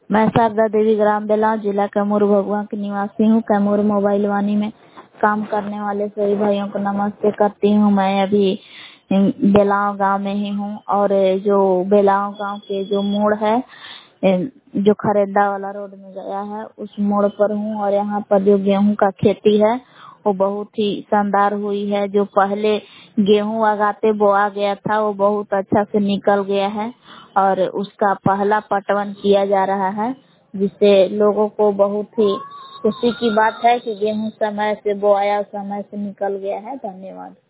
मैं शारदा देवी ग्राम बेलाव, जिला कैमूर भगवा की निवासी हूँ। कैमूर मोबाइल वाणी में काम करने वाले सभी भाइयों को नमस्ते करती हूँ। मैं अभी बेलाव गांव में ही हूँ और जो बेलाव गांव के जो मोड़ है, जो खरेदा वाला रोड में गया है, उस मोड़ पर हूँ। और यहाँ पर जो गेहूं का खेती है वो बहुत ही शानदार हुई है। जो पहले गेहूं लगाते बोआ गया था वो बहुत अच्छा से निकल गया है और उसका पहला पटवन किया जा रहा है, जिससे लोगों को बहुत ही खुशी की बात है कि गेहूं समय से बोआया, समय से निकल गया है। धन्यवाद।